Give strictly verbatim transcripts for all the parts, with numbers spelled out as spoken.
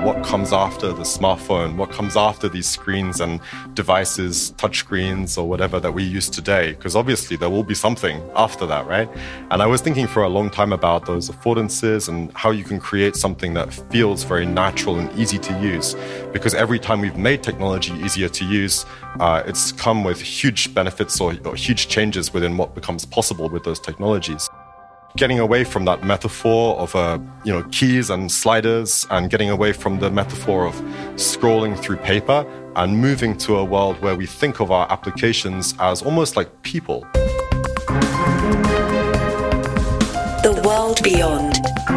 what comes after the smartphone, what comes after these screens and devices, touch screens or whatever that we use today, because obviously there will be something after that, right? And I was thinking for a long time about those affordances and how you can create something that feels very natural and easy to use, because every time we've made technology easier to use, uh, it's come with huge benefits or, or huge changes within what becomes possible with those technologies. Getting away from that metaphor of uh, you know keys and sliders, and getting away from the metaphor of scrolling through paper, and moving to a world where we think of our applications as almost like people. The world beyond.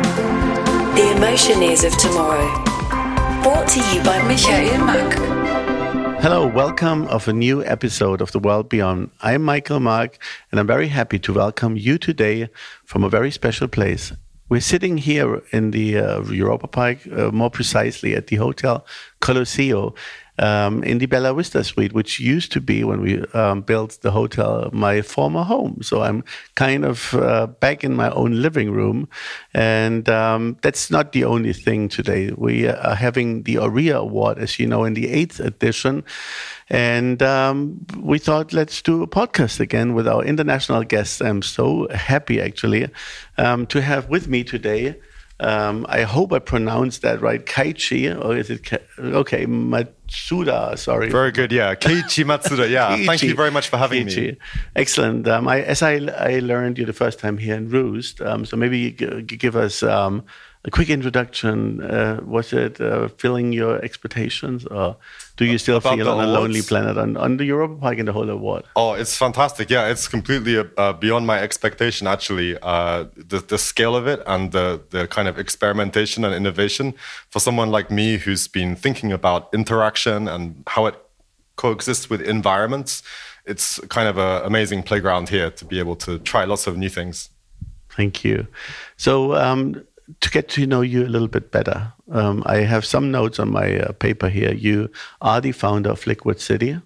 The emotion is of tomorrow. Brought to you by Michael Mack. Hello, welcome of a new episode of The World Beyond. I'm Michael Mark, and I'm very happy to welcome you today from a very special place. We're sitting here in the uh, Europa Park, uh, more precisely at the Hotel Colosseo, um, in the Bella Vista Suite, which used to be, when we um, built the hotel, my former home. So I'm kind of uh, back in my own living room. And um, that's not the only thing today. We are having the Aurea Award, as you know, in the eighth edition. And um, we thought, let's do a podcast again with our international guests. I'm so happy, actually, um, to have with me today, um, I hope I pronounced that right, Keiichi, or is it, Ke- okay, Matsuda, sorry. Very good, yeah. Keiichi Matsuda, yeah. Keiichi. Thank you very much for having Keiichi. me. Excellent. Um, I, as I, I learned you the first time here in Roost, um, so maybe you g- give us um, a quick introduction. Uh, was it uh, filling your expectations, or do you still About feel on a awards? lonely planet on, on the Europa Park and the whole award? Oh, it's fantastic. Yeah, it's completely uh, beyond my expectation, actually. Uh, the, the scale of it and the, the kind of experimentation and innovation for someone like me who's been thinking about interaction and how it coexists with environments. It's kind of an amazing playground here to be able to try lots of new things. Thank you. So, um, to get to know you a little bit better, um, I have some notes on my uh, paper here. You are the founder of Liquid City,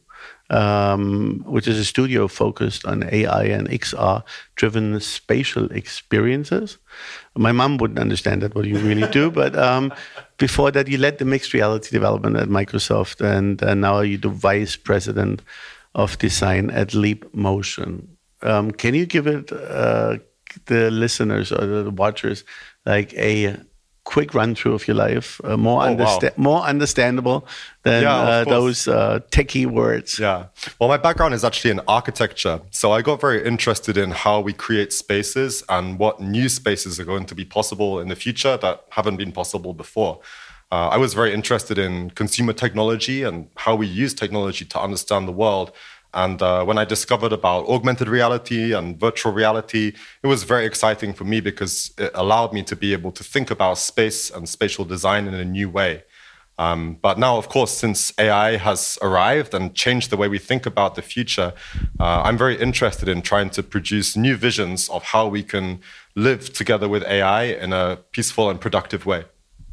um, which is a studio focused on A I and X R-driven spatial experiences. My mom wouldn't understand that, what you really do, but um, before that, you led the mixed reality development at Microsoft, and uh, now you're the vice president of design at Leap Motion. Um, can you give it uh, the listeners or the watchers like a quick run through of your life, uh, more Oh, understa- wow. more understandable than Yeah, of uh, course. those uh, techie words? Yeah. Well, my background is actually in architecture. So I got very interested in how we create spaces and what new spaces are going to be possible in the future that haven't been possible before. Uh, I was very interested in consumer technology and how we use technology to understand the world. And uh, when I discovered about augmented reality and virtual reality, it was very exciting for me because it allowed me to be able to think about space and spatial design in a new way. Um, but now, of course, since A I has arrived and changed the way we think about the future, uh, I'm very interested in trying to produce new visions of how we can live together with A I in a peaceful and productive way.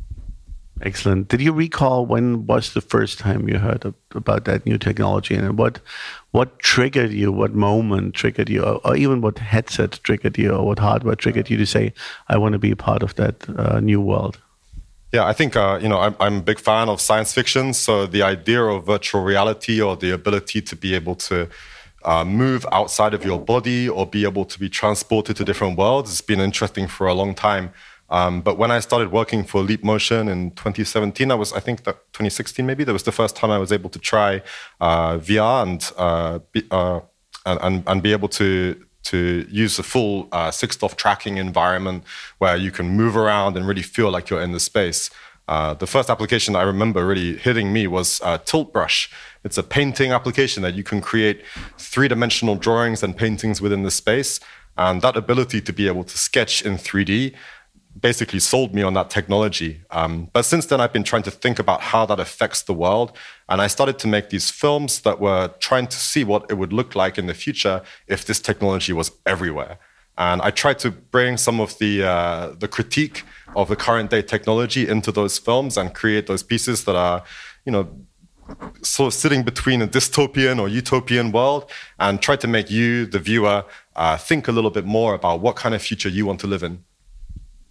Excellent. Did you recall when was the first time you heard of, about that new technology, and what what triggered you, what moment triggered you, or, or even what headset triggered you, or what hardware triggered you to say, I want to be a part of that uh, new world? Yeah, I think, uh, you know, I'm, I'm a big fan of science fiction. So the idea of virtual reality, or the ability to be able to uh, move outside of your body or be able to be transported to different worlds has been interesting for a long time. Um, but when I started working for Leap Motion in twenty seventeen, I was, I think that twenty sixteen maybe, that was the first time I was able to try uh, V R and, uh, be, uh, and and be able to to use a full uh, six-off tracking environment where you can move around and really feel like you're in the space. Uh, the first application I remember really hitting me was uh, Tilt Brush. It's a painting application that you can create three-dimensional drawings and paintings within the space. And that ability to be able to sketch in three D basically sold me on that technology. Um, but since then, I've been trying to think about how that affects the world. And I started to make these films that were trying to see what it would look like in the future if this technology was everywhere. And I tried to bring some of the uh, the critique of the current day technology into those films and create those pieces that are, you know, sort of sitting between a dystopian or utopian world, and try to make you, the viewer, uh, think a little bit more about what kind of future you want to live in.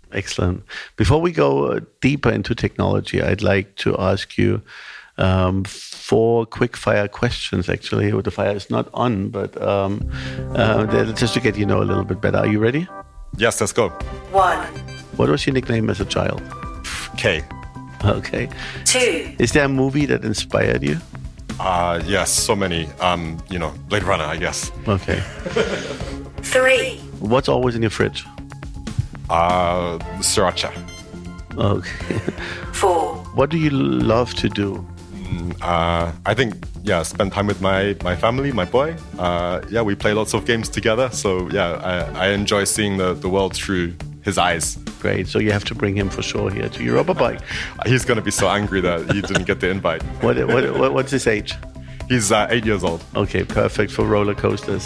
Excellent. Before we go deeper into technology, I'd like to ask you um, four quick fire questions, actually. The fire is not on, but um, uh, just to get you know a little bit better. Are you ready? Yes, let's go. One. What was your nickname as a child? K. Okay. Two. Is there a movie that inspired you? Uh, yes, so many. Um, you know, Blade Runner, I guess. Okay. Three. What's always in your fridge? Uh, Sriracha. Okay. Four. What do you love to do? Uh, I think, yeah, spend time with my, my family, my boy. Uh, yeah, we play lots of games together. So, yeah, I, I enjoy seeing the, the world through his eyes. Great. So you have to bring him for sure here to Europa Bike. He's going to be so angry that he didn't get the invite. What, what, what what's his age? He's uh, eight years old. Okay, perfect for roller coasters.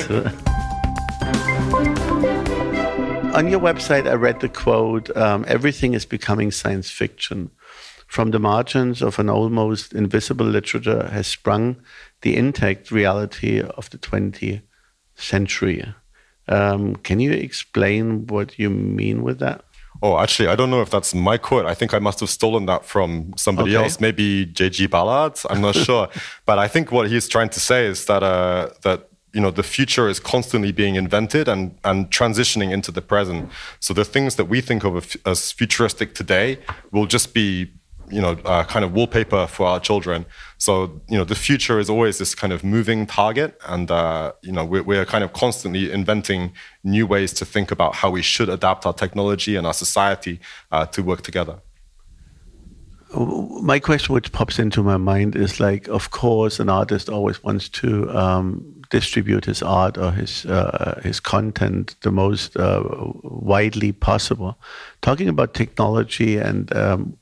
On your website, I read the quote, um, everything is becoming science fiction. From the margins of an almost invisible literature has sprung the intact reality of the twentieth century. Um, can you explain what you mean with that? Oh, actually, I don't know if that's my quote. I think I must have stolen that from somebody Okay. else, maybe J G Ballard. I'm not sure. But I think what he's trying to say is that uh, that you know the future is constantly being invented and and transitioning into the present. So the things that we think of as futuristic today will just be you know uh, kind of wallpaper for our children. So you know the future is always this kind of moving target, and uh, you know we're, we're kind of constantly inventing new ways to think about how we should adapt our technology and our society uh, to work together. My question which pops into my mind is like, of course, an artist always wants to um, distribute his art or his uh, his content the most uh, widely possible. Talking about technology and um,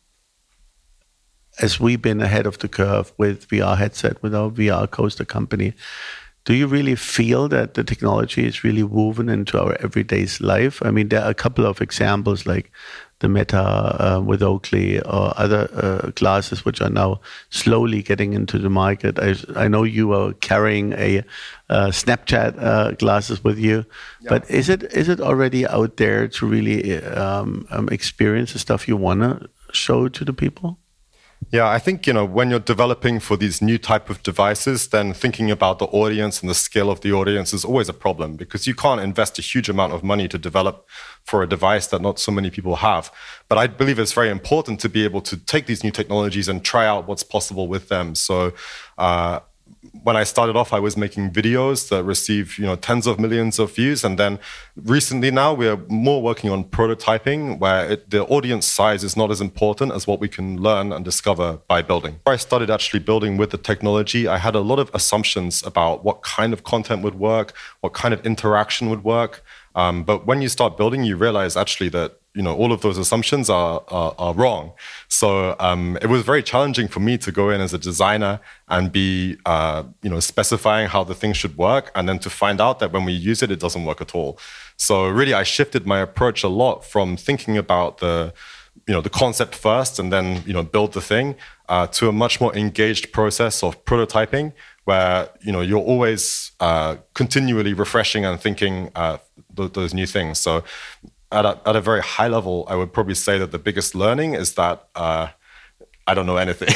as we've been ahead of the curve with V R headset, with our V R coaster company, do you really feel that the technology is really woven into our everyday's life? I mean, there are a couple of examples like the Meta uh, with Oakley or other uh, glasses which are now slowly getting into the market. I, I know you are carrying a uh, Snapchat uh, glasses with you, yeah. But is it is it already out there to really um, um, experience the stuff you want to show to the people? Yeah, I think, you know, when you're developing for these new type of devices, then thinking about the audience and the scale of the audience is always a problem because you can't invest a huge amount of money to develop for a device that not so many people have. But I believe it's very important to be able to take these new technologies and try out what's possible with them. So, uh, when I started off, I was making videos that receive, you know, tens of millions of views. And then recently now we're more working on prototyping where it, the audience size is not as important as what we can learn and discover by building. Before I started actually building with the technology, I had a lot of assumptions about what kind of content would work, what kind of interaction would work. Um, but when you start building, you realize actually that you know all of those assumptions are are, are wrong. So um, it was very challenging for me to go in as a designer and be uh, you know specifying how the thing should work, and then to find out that when we use it, it doesn't work at all. So really, I shifted my approach a lot from thinking about the you know the concept first and then you know build the thing uh, to a much more engaged process of prototyping, where you know you're always uh, continually refreshing and thinking uh, th- those new things. So at a, at a very high level, I would probably say that the biggest learning is that uh, I don't know anything.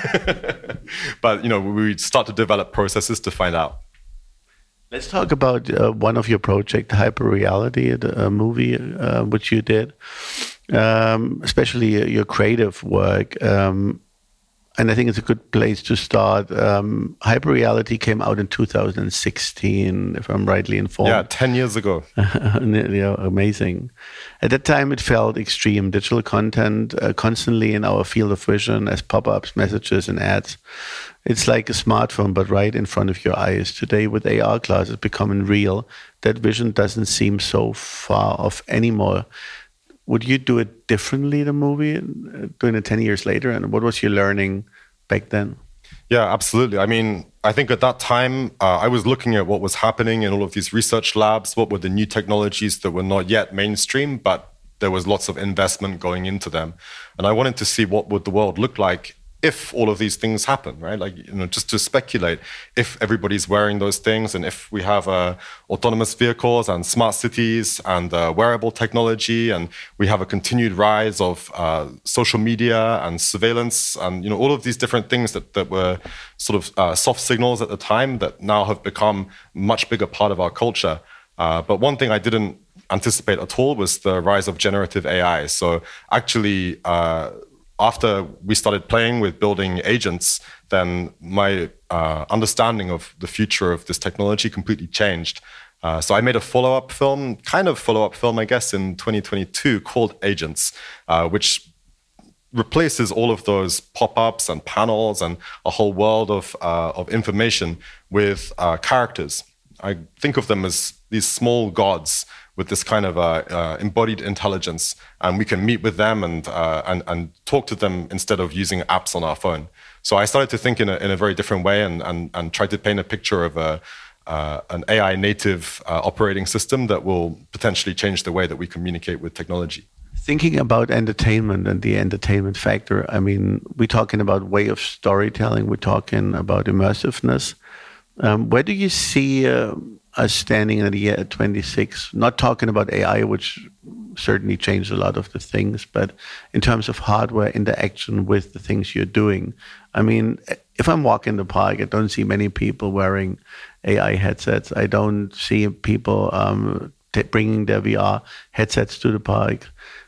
But you know we start to develop processes to find out. Let's talk about uh, one of your projects, Hyperreality, the uh, movie uh, which you did, um, especially your creative work. Um, And I think it's a good place to start. Um, Hyperreality came out in two thousand sixteen, if I'm rightly informed. Yeah, ten years ago. Yeah, amazing. At that time, it felt extreme. Digital content uh, constantly in our field of vision as pop-ups, messages, and ads. It's like a smartphone, but right in front of your eyes. Today, with A R glasses becoming real, that vision doesn't seem so far off anymore. Would you do it differently, the movie, doing it ten years later? And what was your learning back then? Yeah, absolutely. I mean, I think at that time, uh, I was looking at what was happening in all of these research labs. What were the new technologies that were not yet mainstream, but there was lots of investment going into them. And I wanted to see what would the world look like if all of these things happen, right? Like, you know, just to speculate, if everybody's wearing those things, and if we have uh, autonomous vehicles and smart cities and uh, wearable technology, and we have a continued rise of uh, social media and surveillance, and, you know, all of these different things that, that were sort of uh, soft signals at the time that now have become a much bigger part of our culture. Uh, but one thing I didn't anticipate at all was the rise of generative A I. So actually, uh, after we started playing with building agents, then my uh, understanding of the future of this technology completely changed. Uh, so I made a follow-up film, kind of follow-up film, I guess, in twenty twenty-two called Agents, uh, which replaces all of those pop-ups and panels and a whole world of, uh, of information with uh, characters. I think of them as these small gods with this kind of uh, uh, embodied intelligence, and we can meet with them and, uh, and and talk to them instead of using apps on our phone. So I started to think in a, in a very different way, and, and, and try to paint a picture of a, uh, an A I native uh, operating system that will potentially change the way that we communicate with technology. Thinking about entertainment and the entertainment factor, I mean, we're talking about way of storytelling, we're talking about immersiveness. Um, where do you see uh, us standing in the year twenty-six? Not talking about A I, which certainly changed a lot of the things, but in terms of hardware interaction with the things you're doing. I mean, if I'm walking the park, I don't see many people wearing A I headsets. I don't see people um, t- bringing their V R headsets to the park.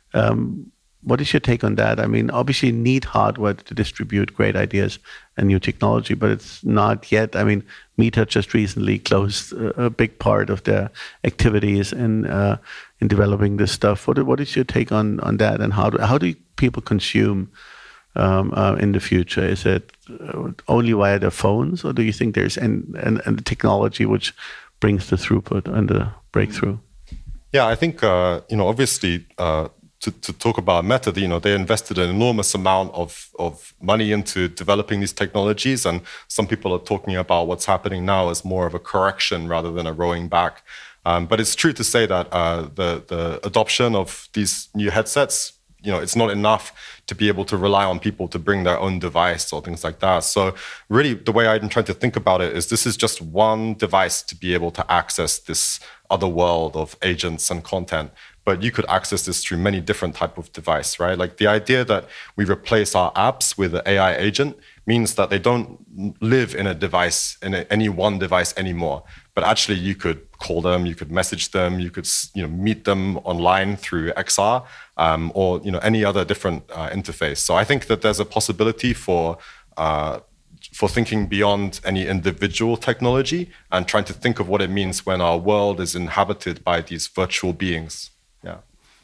Um, What is your take on that? I mean, obviously you need hardware to distribute great ideas and new technology, but it's not yet. I mean, Meta just recently closed a, a big part of their activities in uh, in developing this stuff. What what is your take on, on that, and how do, how do people consume um, uh, in the future? Is it only via their phones, or do you think there's an, an, an the technology which brings the throughput and the breakthrough? Yeah, I think uh, you know, obviously. Uh, To, to talk about Meta, you know, they invested an enormous amount of, of money into developing these technologies, and some people are talking about what's happening now as more of a correction rather than a rowing back. Um, but it's true to say that uh, the the adoption of these new headsets, you know, it's not enough to be able to rely on people to bring their own device or things like that. So really, the way I'm trying to think about it is this is just one device to be able to access this other world of agents and content. But you could access this through many different type of device, right? Like the idea that we replace our apps with an A I agent means that they don't live in a device, in a, any one device anymore. But actually you could call them, you could message them, you could, you know, meet them online through X R um, or, you know, any other different uh, interface. So I think that there's a possibility for uh, for thinking beyond any individual technology and trying to think of what it means when our world is inhabited by these virtual beings. Yeah.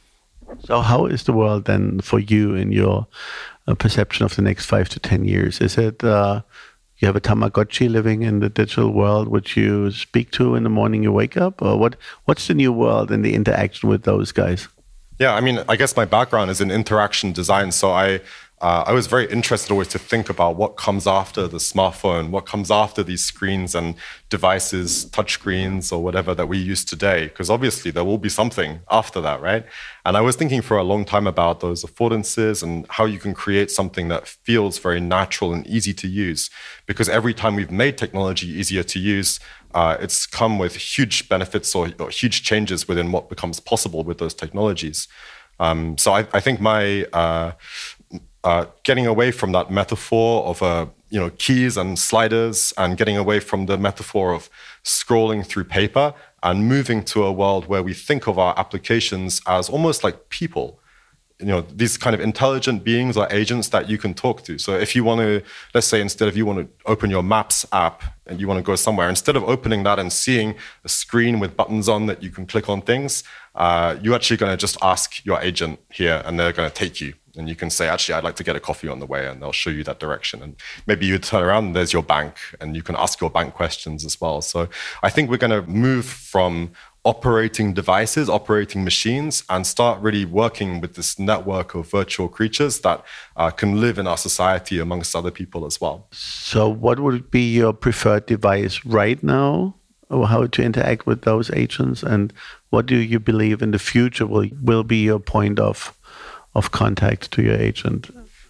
So how is the world then for you in your uh, perception of the next five to ten years? Is it uh, you have a Tamagotchi living in the digital world which you speak to in the morning you wake up? Or what? What's the new world and the interaction with those guys? Yeah, I mean, I guess my background is in interaction design. So I uh, I was very interested always to think about what comes after the smartphone, what comes after these screens and devices, touch screens or whatever that we use today, because obviously there will be something after that, right? And I was thinking for a long time about those affordances and how you can create something that feels very natural and easy to use, because every time we've made technology easier to use, uh, it's come with huge benefits or, or huge changes within what becomes possible with those technologies. Um, so I, I think my uh, uh, getting away from that metaphor of uh, you know, keys and sliders, and getting away from the metaphor of scrolling through paper, and moving to a world where we think of our applications as almost like people. You know, these kind of intelligent beings or agents that you can talk to. So if you want to, let's say instead of you want to open your Maps app and you want to go somewhere, instead of opening that and seeing a screen with buttons on that you can click on things, uh, you're actually going to just ask your agent here and they're going to take you. And you can say, actually, I'd like to get a coffee on the way, and they'll show you that direction. And maybe you turn around and there's your bank, and you can ask your bank questions as well. So I think we're going to move from operating devices, operating machines, and start really working with this network of virtual creatures that uh, can live in our society amongst other people as well. So what would be your preferred device right now, or how to interact with those agents? And what do you believe in the future will, will be your point of of contact to your agent?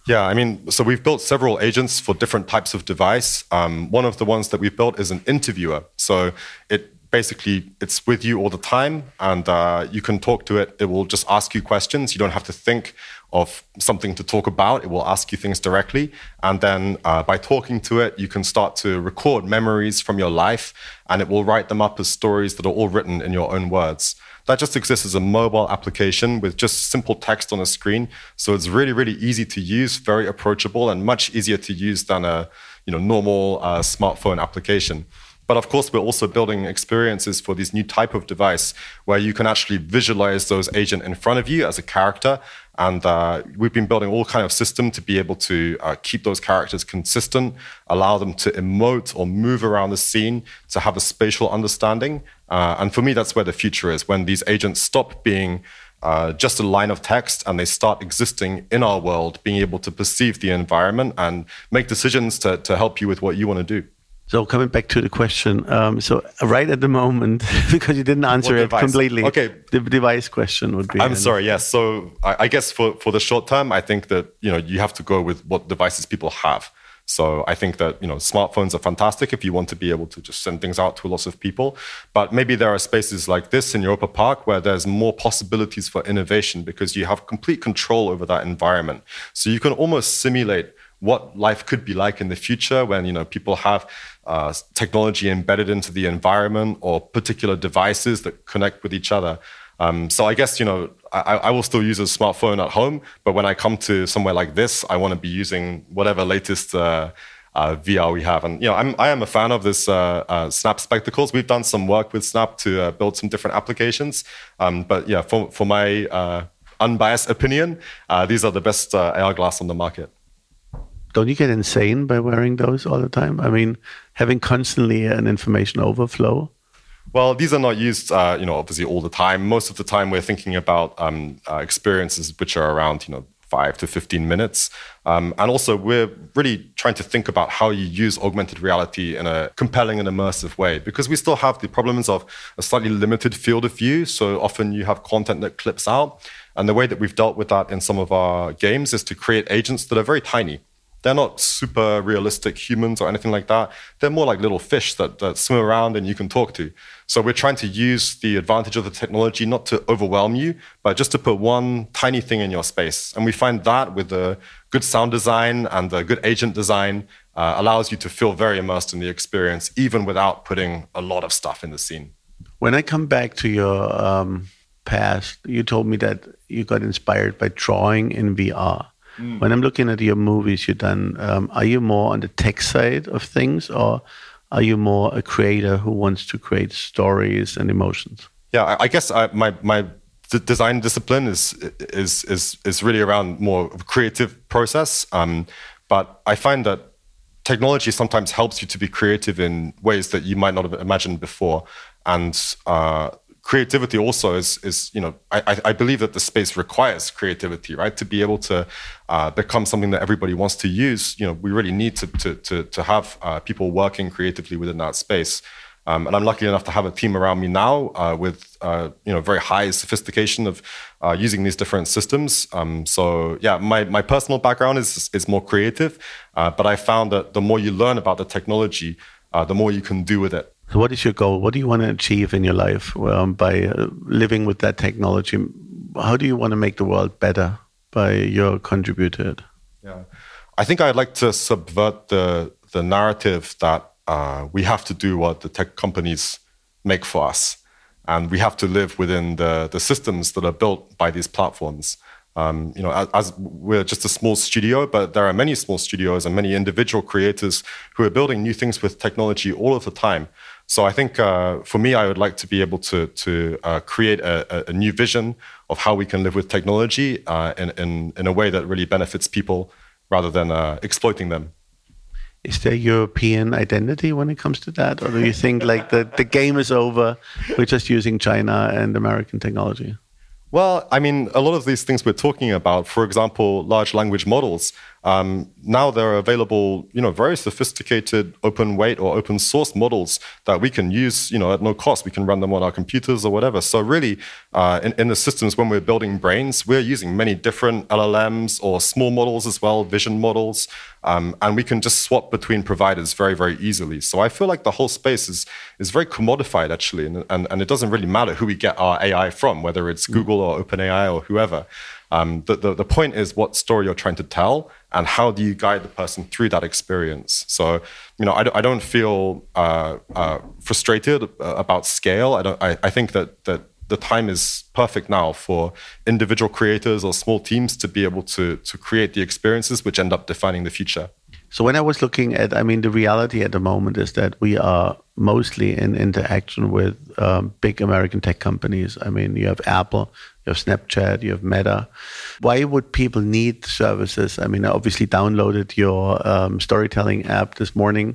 Yeah, I mean, so we've built several agents for different types of device. Um, one of the ones that we've built is an interviewer. So it basically, it's with you all the time, and uh, you can talk to it. It will just ask you questions. You don't have to think of something to talk about. It will ask you things directly. And then uh, by talking to it, you can start to record memories from your life, and it will write them up as stories that are all written in your own words. That just exists as a mobile application with just simple text on a screen. So it's really, really easy to use, very approachable, and much easier to use than a you know, normal uh, smartphone application. But of course, we're also building experiences for this new type of device where you can actually visualize those agents in front of you as a character. And uh, we've been building all kind of system to be able to uh, keep those characters consistent, allow them to emote or move around the scene, to have a spatial understanding. Uh, and for me, that's where the future is, when these agents stop being uh, just a line of text and they start existing in our world, being able to perceive the environment and make decisions to, to help you with what you want to do. So coming back to the question, um, so right at the moment, because you didn't answer it completely, okay. The device question would be... I'm sorry, yes. So I, I guess for, for the short term, I think that you know you have to go with what devices people have. So I think that you know smartphones are fantastic if you want to be able to just send things out to lots of people. But maybe there are spaces like this in Europa Park where there's more possibilities for innovation because you have complete control over that environment. So you can almost simulate what life could be like in the future when you know people have uh, technology embedded into the environment or particular devices that connect with each other. Um, so I guess you know I, I will still use a smartphone at home, but when I come to somewhere like this, I want to be using whatever latest uh, uh, V R we have. And you know I'm I am a fan of this uh, uh, Snap spectacles. We've done some work with Snap to uh, build some different applications. Um, but yeah, for for my uh, unbiased opinion, uh, these are the best uh, A R glass on the market. Don't you get insane by wearing those all the time? I mean, having constantly an information overflow? Well, these are not used, uh, you know, obviously all the time. Most of the time we're thinking about um, uh, experiences which are around, you know, five to fifteen minutes. Um, and also we're really trying to think about how you use augmented reality in a compelling and immersive way, because we still have the problems of a slightly limited field of view. So often you have content that clips out. And the way that we've dealt with that in some of our games is to create agents that are very tiny. They're not super realistic humans or anything like that. They're more like little fish that, that swim around and you can talk to. So we're trying to use the advantage of the technology not to overwhelm you, but just to put one tiny thing in your space. And we find that with the good sound design and the good agent design uh, allows you to feel very immersed in the experience, even without putting a lot of stuff in the scene. When I come back to your um, past, you told me that you got inspired by drawing in V R. Mm. When I'm looking at your movies you've done, um, are you more on the tech side of things, or are you more a creator who wants to create stories and emotions? Yeah, I, I guess I, my my d- design discipline is is is is really around more of a creative process. Um, but I find that technology sometimes helps you to be creative in ways that you might not have imagined before, and uh, creativity also is, is you know, I, I believe that the space requires creativity, right? To be able to uh, become something that everybody wants to use, you know, we really need to to to, to have uh, people working creatively within that space. Um, and I'm lucky enough to have a team around me now uh, with, uh, you know, very high sophistication of uh, using these different systems. Um, so yeah, my, my personal background is, is more creative, uh, but I found that the more you learn about the technology, uh, the more you can do with it. So what is your goal? What do you want to achieve in your life um, by uh, living with that technology? How do you want to make the world better by your contribute to it? Yeah, I think I'd like to subvert the the narrative that uh, we have to do what the tech companies make for us, and we have to live within the the systems that are built by these platforms. Um, you know, as, as we're just a small studio, but there are many small studios and many individual creators who are building new things with technology all of the time. So I think uh, for me, I would like to be able to to uh, create a, a new vision of how we can live with technology uh, in, in in a way that really benefits people rather than uh, exploiting them. Is there European identity when it comes to that, or do you think like the the game is over? We're just using China and American technology. Well, I mean, a lot of these things we're talking about, for example, large language models, um, now there are available, you know, very sophisticated open weight or open source models that we can use, you know, at no cost. We can run them on our computers or whatever. So really, uh, in, in the systems when we're building brains, we're using many different L L Ms or small models as well, vision models, um, and we can just swap between providers very, very easily. So I feel like the whole space is is very commodified, actually, and, and, and it doesn't really matter who we get our A I from, whether it's mm. Google or OpenAI or whoever. Um, the, the, the point is what story you're trying to tell and how do you guide the person through that experience. So, you know, I, I don't feel uh, uh, frustrated about scale. I don't. I, I think that that the time is perfect now for individual creators or small teams to be able to to create the experiences which end up defining the future. So when I was looking at, I mean, the reality at the moment is that we are mostly in interaction with um, big American tech companies. I mean, you have Apple, you have Snapchat, you have Meta. Why would people need services? I mean, I obviously downloaded your um, storytelling app this morning.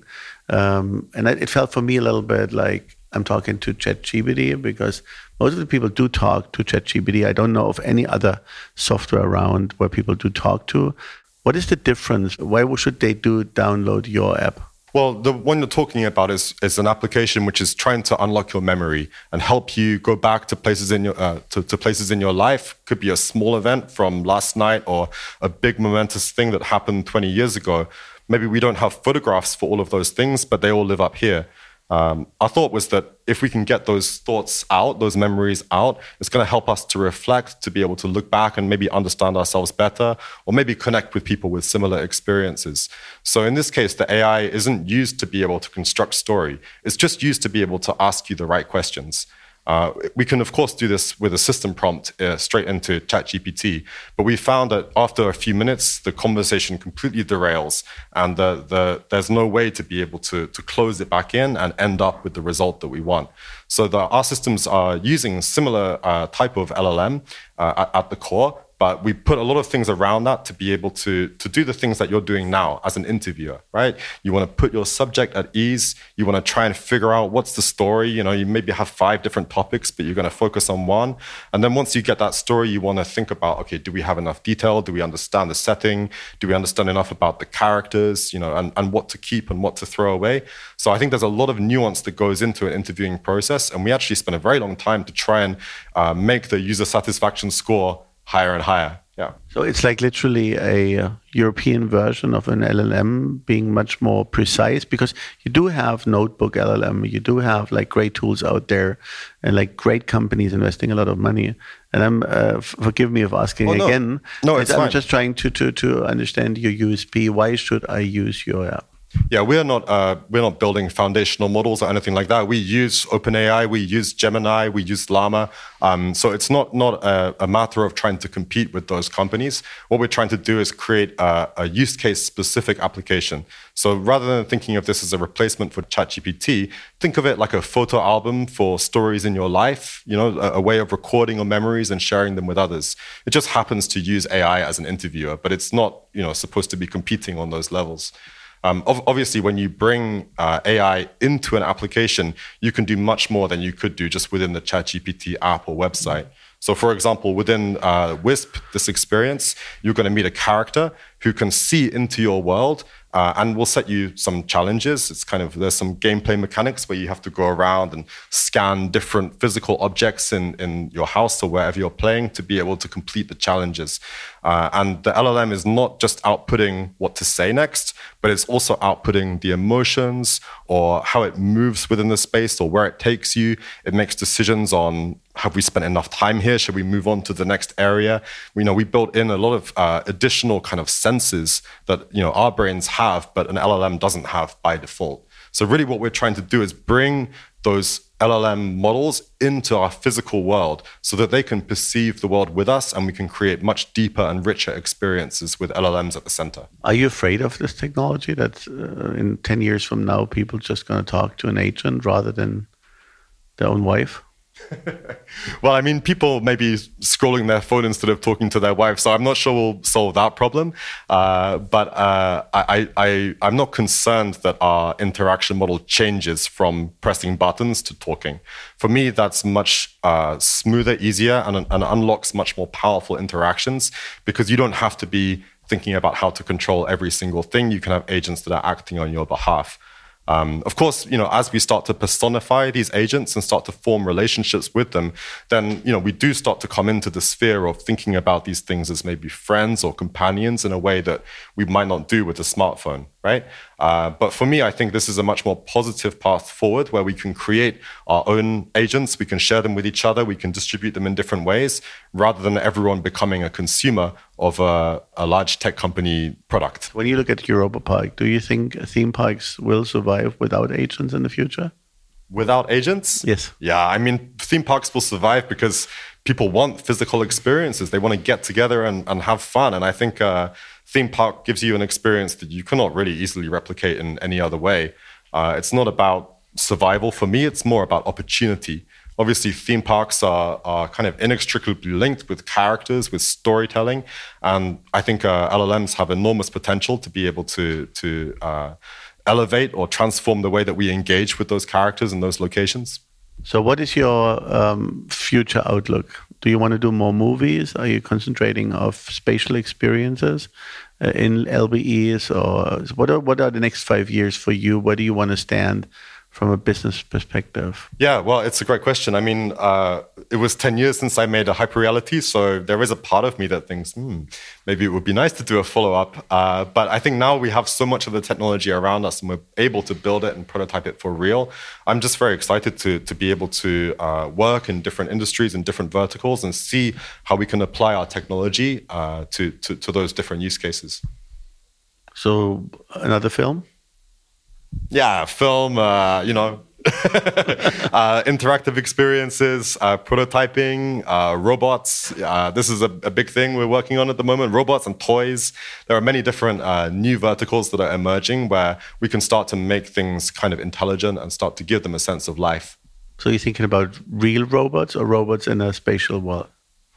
Um, and it felt for me a little bit like I'm talking to ChatGPT, because most of the people do talk to ChatGPT. I don't know of any other software around where people do talk to. What is the difference? Why should they do download your app? Well, the one you're talking about is, is an application which is trying to unlock your memory and help you go back to places in your uh, to, to places in your life. Could be a small event from last night or a big momentous thing that happened twenty years ago. Maybe we don't have photographs for all of those things, but they all live up here. Um, our thought was that if we can get those thoughts out, those memories out, it's going to help us to reflect, to be able to look back and maybe understand ourselves better, or maybe connect with people with similar experiences. So in this case, the A I isn't used to be able to construct story. It's just used to be able to ask you the right questions. Uh, we can, of course, do this with a system prompt uh, straight into ChatGPT, but we found that after a few minutes, the conversation completely derails, and the, the, there's no way to be able to, to close it back in and end up with the result that we want. So the, our systems are using similar uh, type of L L M uh, at, at the core, but we put a lot of things around that to be able to, to do the things that you're doing now as an interviewer, right? You want to put your subject at ease. You want to try and figure out what's the story. You know, you maybe have five different topics, but you're going to focus on one. And then once you get that story, you want to think about, okay, do we have enough detail? Do we understand the setting? Do we understand enough about the characters, you know, and, and what to keep and what to throw away? So I think there's a lot of nuance that goes into an interviewing process. And we actually spent a very long time to try and uh, make the user satisfaction score higher and higher. Yeah. So it's like literally a uh, European version of an L L M being much more precise, because you do have Notebook L L M, you do have like great tools out there and like great companies investing a lot of money. And I'm, uh, forgive me of asking oh, no. again. No, it's I'm fine. just trying to, to, to understand your U S P. Why should I use your app? Yeah, we're not uh, we're not building foundational models or anything like that. We use OpenAI, we use Gemini, we use Llama. Um, so it's not not a, a matter of trying to compete with those companies. What we're trying to do is create a, a use case specific application. So rather than thinking of this as a replacement for ChatGPT, think of it like a photo album for stories in your life. You know, a, a way of recording your memories and sharing them with others. It just happens to use A I as an interviewer, but it's not, you know, supposed to be competing on those levels. Um, obviously, when you bring uh, A I into an application, you can do much more than you could do just within the ChatGPT app or website. So, for example, within uh, Wisp, this experience, you're going to meet a character who can see into your world uh, and will set you some challenges. It's kind of, there's some gameplay mechanics where you have to go around and scan different physical objects in, in your house or wherever you're playing to be able to complete the challenges. Uh, and the L L M is not just outputting what to say next, but it's also outputting the emotions or how it moves within the space or where it takes you. It makes decisions on, have we spent enough time here? Should we move on to the next area? You know, we built in a lot of uh, additional kind of senses that, you know, our brains have, but an L L M doesn't have by default. So really what we're trying to do is bring those L L M models into our physical world so that they can perceive the world with us and we can create much deeper and richer experiences with L L Ms at the center. Are you afraid of this technology that uh, in ten years from now, people just going to talk to an agent rather than their own wife? Well, I mean, people may be scrolling their phone instead of talking to their wife, so I'm not sure we'll solve that problem. Uh, but uh, I, I, I'm not concerned that our interaction model changes from pressing buttons to talking. For me, that's much uh, smoother, easier, and, and unlocks much more powerful interactions because you don't have to be thinking about how to control every single thing. You can have agents that are acting on your behalf. Um, of course, you know, as we start to personify these agents and start to form relationships with them, then, you know, we do start to come into the sphere of thinking about these things as maybe friends or companions in a way that we might not do with a smartphone, right? Uh, but for me, I think this is a much more positive path forward where we can create our own agents, we can share them with each other, we can distribute them in different ways, rather than everyone becoming a consumer of a, a large tech company product. When you look at Europa Park, do you think theme parks will survive without agents in the future? Without agents? Yes. Yeah, I mean, theme parks will survive because people want physical experiences. They want to get together and, and have fun. And I think uh, theme park gives you an experience that you cannot really easily replicate in any other way. Uh, it's not about survival for me. It's more about opportunity. Obviously, theme parks are, are kind of inextricably linked with characters, with storytelling. And I think uh, L L Ms have enormous potential to be able to, to uh, elevate or transform the way that we engage with those characters in those locations. So what is your um, future outlook? Do you want to do more movies? Are you concentrating on spatial experiences uh, in L B Es? Or what are, what are the next five years for you? Where do you want to stand from a business perspective? Yeah, well, it's a great question. I mean, uh, it was ten years since I made a hyperreality, so there is a part of me that thinks, hmm, maybe it would be nice to do a follow-up. Uh, but I think now we have so much of the technology around us and we're able to build it and prototype it for real. I'm just very excited to, to be able to uh, work in different industries and different verticals and see how we can apply our technology uh, to, to, to those different use cases. So another film? Yeah, film, uh, you know, uh, interactive experiences, uh, prototyping, uh, robots. Uh, this is a, a big thing we're working on at the moment, robots and toys. There are many different uh, new verticals that are emerging where we can start to make things kind of intelligent and start to give them a sense of life. So you're thinking about real robots or robots in a spatial world?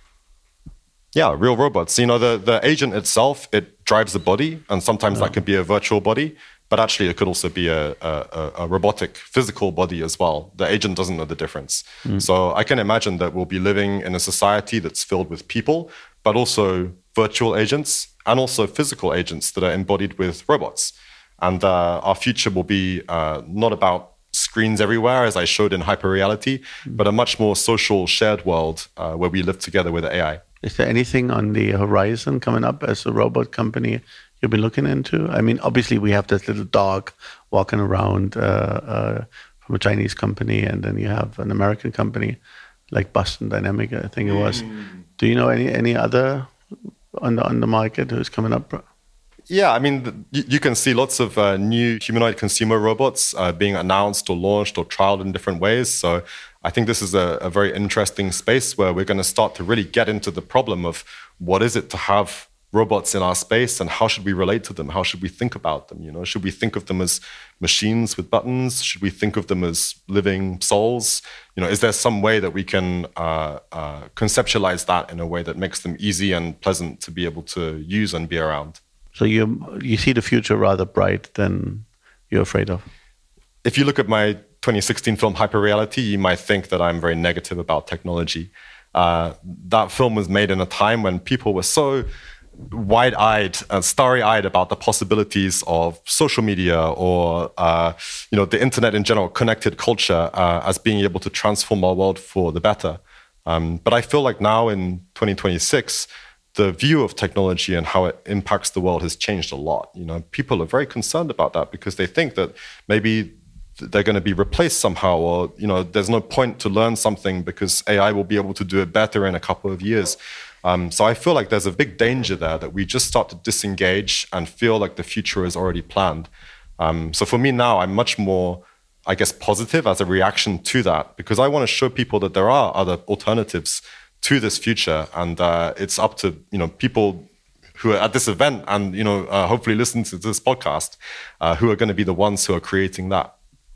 Yeah, real robots. You know, the, the agent itself, it drives the body, and sometimes oh. that can be a virtual body. But actually, it could also be a, a, a robotic, physical body as well. The agent doesn't know the difference. Mm. So I can imagine that we'll be living in a society that's filled with people, but also virtual agents and also physical agents that are embodied with robots. And uh, our future will be uh, not about screens everywhere, as I showed in hyperreality, mm. but a much more social, shared world uh, where we live together with A I. Is there anything on the horizon coming up as a robot company you've been looking into? I mean, obviously we have this little dog walking around uh, uh, from a Chinese company, and then you have an American company like Boston Dynamic, I think it was. Mm. Do you know any any other on the on the market who's coming up? Yeah, I mean, you, you can see lots of uh, new humanoid consumer robots uh, being announced or launched or trialed in different ways. So I think this is a, a very interesting space where we're going to start to really get into the problem of what is it to have robots in our space and how should we relate to them? How should we think about them? You know, should we think of them as machines with buttons? Should we think of them as living souls? You know, is there some way that we can uh, uh, conceptualize that in a way that makes them easy and pleasant to be able to use and be around? So you you see the future rather bright than you're afraid of? If you look at my twenty sixteen film Hyperreality, you might think that I'm very negative about technology. Uh, that film was made in a time when people were so wide-eyed and starry-eyed about the possibilities of social media or uh, you know, the internet in general, connected culture uh, as being able to transform our world for the better. Um, but I feel like now in twenty twenty-six, the view of technology and how it impacts the world has changed a lot. You know, people are very concerned about that because they think that maybe they're going to be replaced somehow, or you know, there's no point to learn something because A I will be able to do it better in a couple of years. Um, so I feel like there's a big danger there that we just start to disengage and feel like the future is already planned. Um, so for me now, I'm much more, I guess, positive as a reaction to that, because I want to show people that there are other alternatives to this future, and uh, it's up to you know people who are at this event and you know uh, hopefully listen to this podcast, uh, who are going to be the ones who are creating that.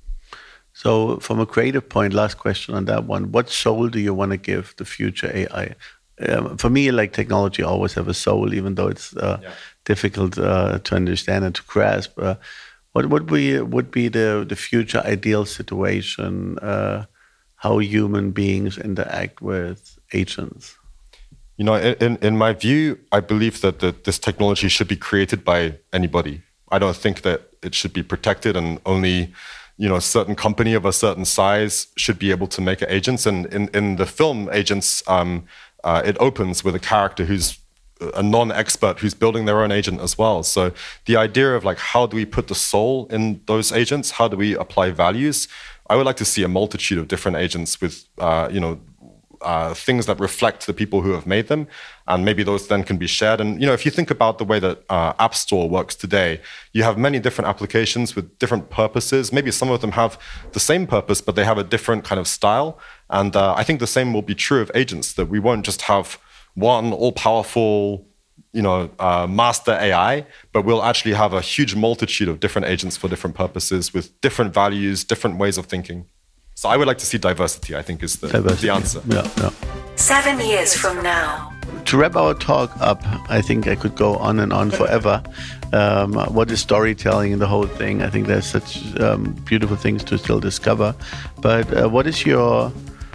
So from a creative point, last question on that one: what soul do you want to give the future A I? Um, for me, like technology always have a soul, even though it's uh, yeah. difficult uh, to understand and to grasp. Uh, what would be would be the the future ideal situation? Uh, how human beings interact with agents? You know, in, in my view, I believe that the, this technology should be created by anybody. I don't think that it should be protected and only, you know, a certain company of a certain size should be able to make agents. And in, in the film Agents, um, uh, it opens with a character who's a non-expert who's building their own agent as well. So the idea of like, how do we put the soul in those agents? How do we apply values? I would like to see a multitude of different agents with, uh, you know, Uh, things that reflect the people who have made them, and maybe those then can be shared. And you know, if you think about the way that uh, App Store works today, you have many different applications with different purposes. Maybe some of them have the same purpose, but they have a different kind of style. And uh, I think the same will be true of agents, that we won't just have one all-powerful, you know, uh, master A I, but we'll actually have a huge multitude of different agents for different purposes with different values, different ways of thinking. So I would like to see diversity, I think, is the, the answer. Yeah, yeah. Seven years from now. To wrap our talk up, I think I could go on and on forever. Um, what is storytelling and the whole thing? I think there's such um, beautiful things to still discover. But uh, what is your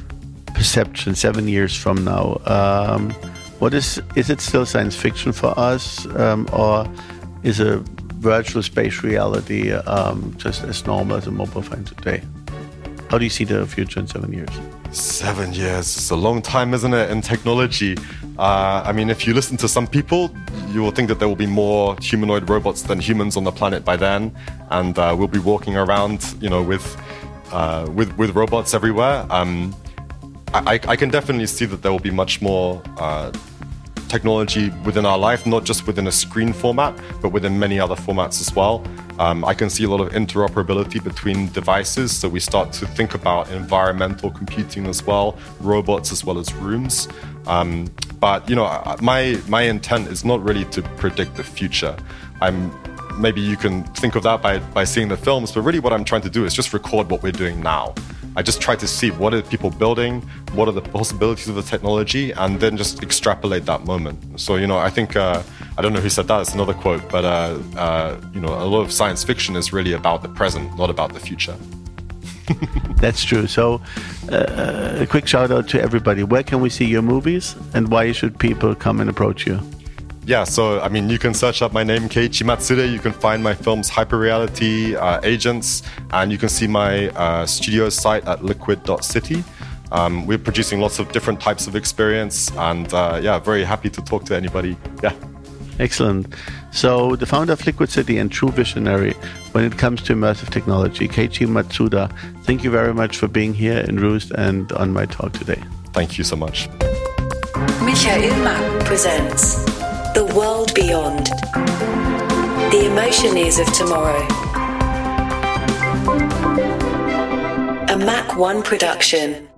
perception seven years from now? Um, what is is it still science fiction for us, um, or is a virtual space reality um, just as normal as a mobile phone today? How do you see the future in seven years? Seven years. It's a long time, isn't it, in technology? Uh, I mean, if you listen to some people, you will think that there will be more humanoid robots than humans on the planet by then. And uh, we'll be walking around, you know, with uh, with, with robots everywhere. Um, I, I can definitely see that there will be much more uh, technology within our life, not just within a screen format, but within many other formats as well. Um, I can see a lot of interoperability between devices, so we start to think about environmental computing as well, robots as well as rooms. Um, but you know, my my intent is not really to predict the future. I'm maybe you can think of that by by seeing the films, but really what I'm trying to do is just record what we're doing now. I just try to see what are people building, what are the possibilities of the technology, and then just extrapolate that moment. So, you know, I think, uh, I don't know who said that, it's another quote, but, uh, uh, you know, a lot of science fiction is really about the present, not about the future. That's true. So, uh, a quick shout out to everybody. Where can we see your movies, and why should people come and approach you? Yeah, so, I mean, you can search up my name, Keiichi Matsuda. You can find my films, Hyperreality, uh, Agents, and you can see my uh, studio site at liquid dot city. Um, we're producing lots of different types of experience, and uh, yeah, very happy to talk to anybody. Yeah. Excellent. So, the founder of Liquid City and true visionary when it comes to immersive technology, Keiichi Matsuda, thank you very much for being here in Roost and on my talk today. Thank you so much. Michael Mack presents The World Beyond. The Emotion Is of Tomorrow. A Mac One production.